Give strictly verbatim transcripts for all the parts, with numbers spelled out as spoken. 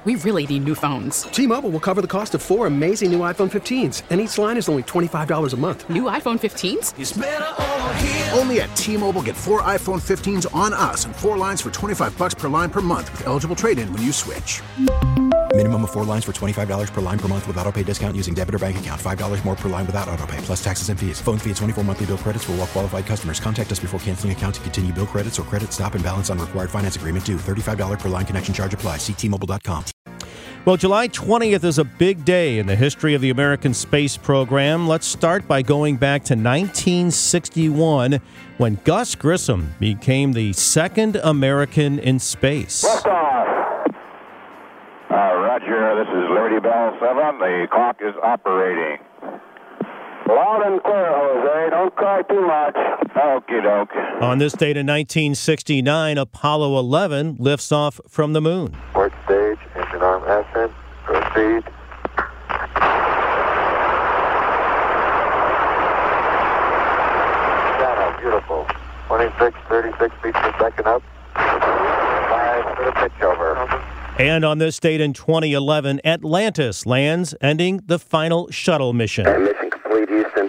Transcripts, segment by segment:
We really need new phones. T-Mobile will cover the cost of four amazing new iPhone fifteens, and each line is only twenty-five dollars a month. New iPhone fifteens? It's better over here. Only at T-Mobile, get four iPhone fifteens on us and four lines for twenty-five dollars per line per month with eligible trade-in when you switch. Minimum of four lines for twenty-five dollars per line per month with autopay discount using debit or bank account. five dollars more per line without autopay, plus taxes and fees. Phone fee at twenty-four monthly bill credits for well-qualified customers. Contact us before canceling account to continue bill credits or credit stop and balance on required finance agreement due. thirty-five dollars per line connection charge applies. See T Mobile dot com. Well, July twentieth is a big day in the history of the American space program. Let's start by going back to nineteen sixty-one when Gus Grissom became the second American in space. Liftoff. Uh, Roger, this is Liberty Bell seven. The clock is operating. Loud and clear, Jose. Don't cry too much. Okie doke. On this date in nineteen sixty-nine, Apollo eleven lifts off from the moon. Port stage, engine arm ascent, proceed. Channel, beautiful. twenty-six, thirty-six feet per second up. Five for the pitch over. And on this date in twenty eleven, Atlantis lands, ending the final shuttle mission. Uh, mission complete, Houston.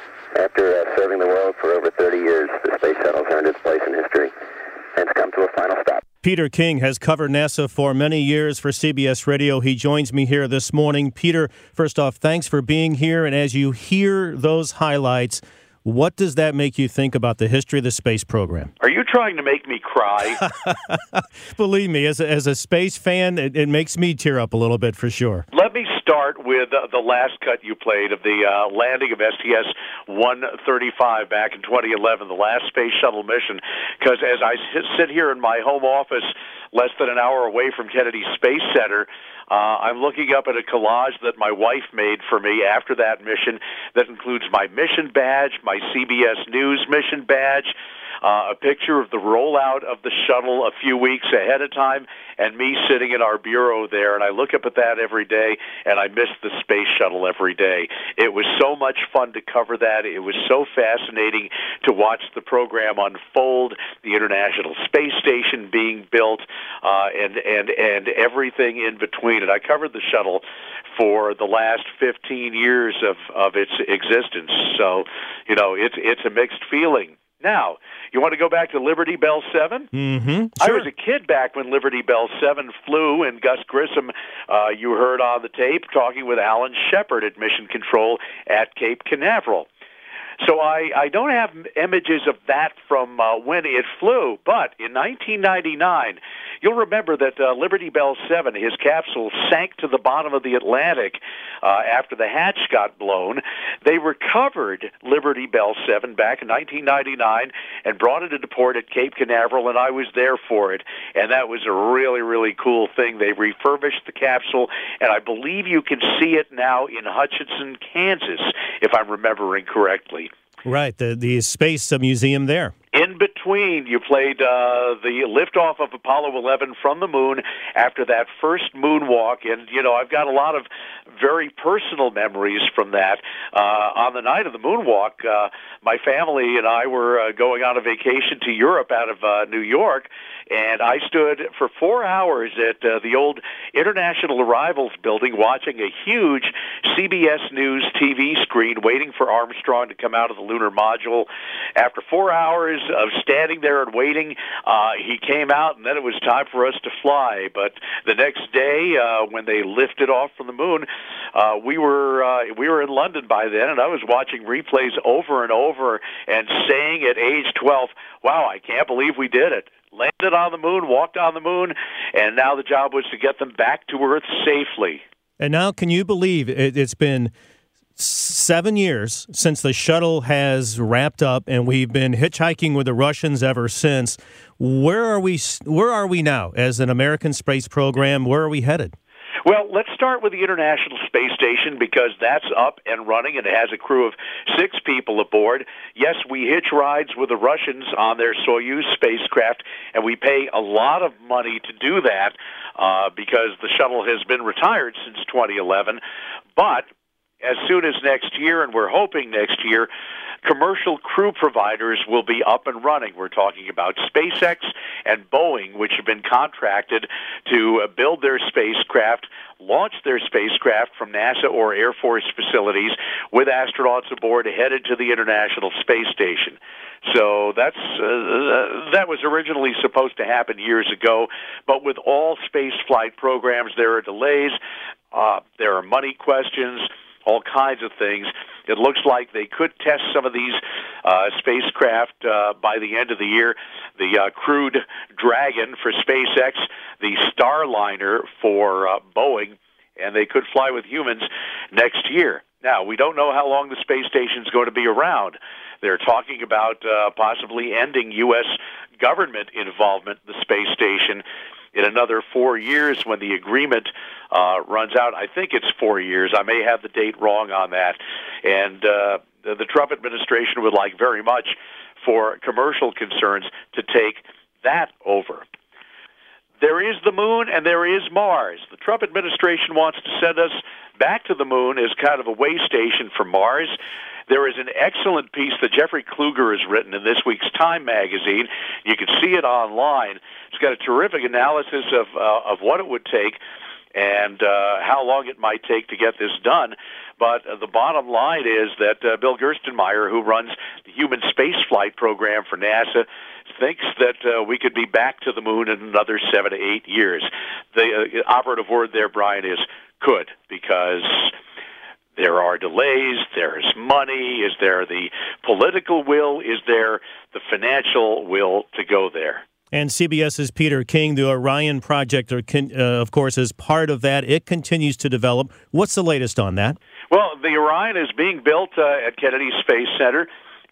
After uh, serving the world for over thirty years, the space shuttle's earned its place in history and it's come to a final stop. Peter King has covered NASA for many years for C B S Radio. He joins me here this morning. Peter, first off, thanks for being here. And as you hear those highlights, what does that make you think about the history of the space program? Are you trying to make me cry? Believe me, as a, as a space fan, it, it makes me tear up a little bit for sure. Let me start with uh, the last cut you played of the uh, landing of S T S one thirty-five back in twenty eleven, the last space shuttle mission, because as I sit here in my home office less than an hour away from Kennedy Space Center, Uh, I'm looking up at a collage that my wife made for me after that mission that includes my mission badge, my C B S News mission badge, uh, a picture of the rollout of the shuttle a few weeks ahead of time, and me sitting in our bureau there. And I look up at that every day, and I miss the space shuttle every day. It was so much fun to cover that. It was so fascinating to watch the program unfold, the International Space Station being built, uh, and, and, and everything in between. And I covered the shuttle for the last fifteen years of, of its existence. So, you know, it's it's a mixed feeling. Now, you want to go back to Liberty Bell seven? Mm-hmm. Sure. I was a kid back when Liberty Bell seven flew, and Gus Grissom, uh, you heard on the tape, talking with Alan Shepard at Mission Control at Cape Canaveral. So I, I don't have images of that from uh, when it flew, but in nineteen ninety-nine, you'll remember that uh, Liberty Bell seven, his capsule sank to the bottom of the Atlantic uh, after the hatch got blown. They recovered Liberty Bell seven back in nineteen ninety-nine and brought it into port at Cape Canaveral, and I was there for it. And that was a really, really cool thing. They refurbished the capsule, and I believe you can see it now in Hutchinson, Kansas, if I'm remembering correctly. Right, the, the space museum there. In between, you played uh, the liftoff of Apollo eleven from the moon after that first moonwalk. And, you know, I've got a lot of very personal memories from that. Uh, on the night of the moonwalk, uh, my family and I were uh, going on a vacation to Europe out of uh, New York, and I stood for four hours at uh, the old International Arrivals building watching a huge C B S News T V screen waiting for Armstrong to come out of the lunar module. After four hours of standing there and waiting, uh, he came out, and then it was time for us to fly. But the next day, uh, when they lifted off from the moon, uh, we were uh, we were in London by then, and I was watching replays over and over and saying at age twelve, wow, I can't believe we did it. Landed on the moon, walked on the moon, and now the job was to get them back to Earth safely. And now, can you believe it, it's been seven years since the shuttle has wrapped up, and we've been hitchhiking with the Russians ever since. Where are we? Where are we now as an American space program? Where are we headed? Well, let's start with the International Space Station because that's up and running and it has a crew of six people aboard. Yes, we hitch rides with the Russians on their Soyuz spacecraft, and we pay a lot of money to do that uh, because the shuttle has been retired since twenty eleven. But as soon as next year, and we're hoping next year, commercial crew providers will be up and running. We're talking about SpaceX and Boeing, which have been contracted to build their spacecraft, launch their spacecraft from NASA or Air Force facilities with astronauts aboard headed to the International Space Station. So that's uh, that was originally supposed to happen years ago, but with all space flight programs, there are delays, uh, there are money questions, all kinds of things. It looks like they could test some of these uh, spacecraft uh, by the end of the year. The uh, crewed Dragon for SpaceX, the Starliner for uh, Boeing, and they could fly with humans next year. Now, we don't know how long the space station is going to be around. They're talking about uh, possibly ending U S government involvement in the space station in another four years when the agreement uh, runs out. I think it's four years. I may have the date wrong on that. And uh, the, the Trump administration would like very much for commercial concerns to take that over. There is the moon and there is Mars. The Trump administration wants to send us back to the moon as kind of a way station for Mars. There is an excellent piece that Jeffrey Kluger has written in this week's Time magazine. You can see it online. It's got a terrific analysis of uh, of what it would take and uh, how long it might take to get this done. But uh, the bottom line is that uh, Bill Gerstenmaier, who runs the human spaceflight program for NASA, thinks that uh, we could be back to the moon in another seven to eight years. The uh, operative word there, Brian, is could, because there are delays, there's money, is there the political will, is there the financial will to go there? And CBS's Peter King, the Orion project, uh, of course, is part of that. It continues to develop. What's the latest on that? Well, the Orion is being built uh, at Kennedy Space Center,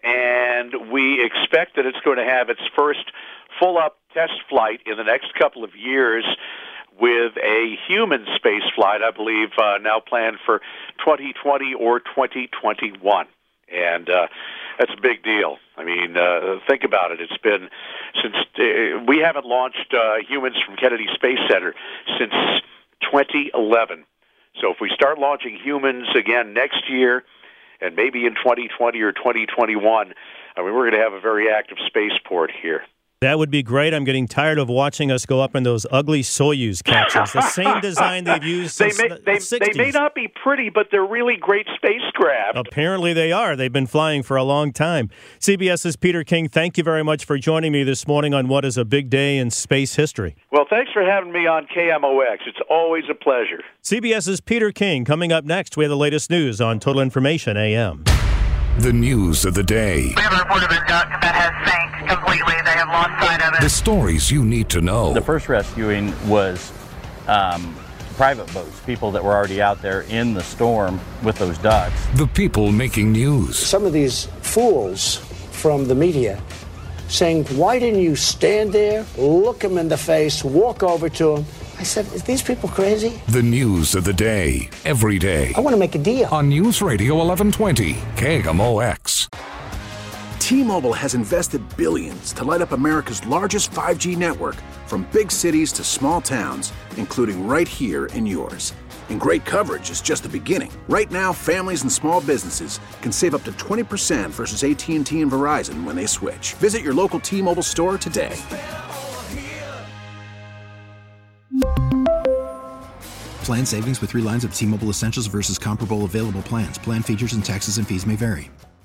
and we expect that it's going to have its first full-up test flight in the next couple of years with a human space flight, I believe, uh, now planned for twenty twenty or twenty twenty-one. And uh, that's a big deal. I mean, uh, think about it. It's been since uh, we haven't launched uh, humans from Kennedy Space Center since twenty eleven. So if we start launching humans again next year, and maybe in twenty twenty or twenty twenty-one, I mean, we're going to have a very active spaceport here. That would be great. I'm getting tired of watching us go up in those ugly Soyuz capsules. The same design they've used since they may, the they, sixties. They may not be pretty, but they're really great spacecraft. Apparently they are. They've been flying for a long time. CBS's Peter King, thank you very much for joining me this morning on what is a big day in space history. Well, thanks for having me on K M O X. It's always a pleasure. CBS's Peter King. Coming up next, we have the latest news on Total Information A M. The news of the day. We have a report of a duck that has sank completely. They have lost sight of it. The stories you need to know. The first rescuing was um, private boats, people that were already out there in the storm with those ducks. The people making news. Some of these fools from the media saying, why didn't you stand there, look them in the face, walk over to them? I said, is these people crazy? The news of the day, every day. I want to make a deal. On News Radio eleven twenty, K M O X. T-Mobile has invested billions to light up America's largest five G network, from big cities to small towns, including right here in yours. And great coverage is just the beginning. Right now, families and small businesses can save up to twenty percent versus A T and T and Verizon when they switch. Visit your local T-Mobile store today. Plan savings with three lines of T-Mobile Essentials versus comparable available plans. Plan features and taxes and fees may vary.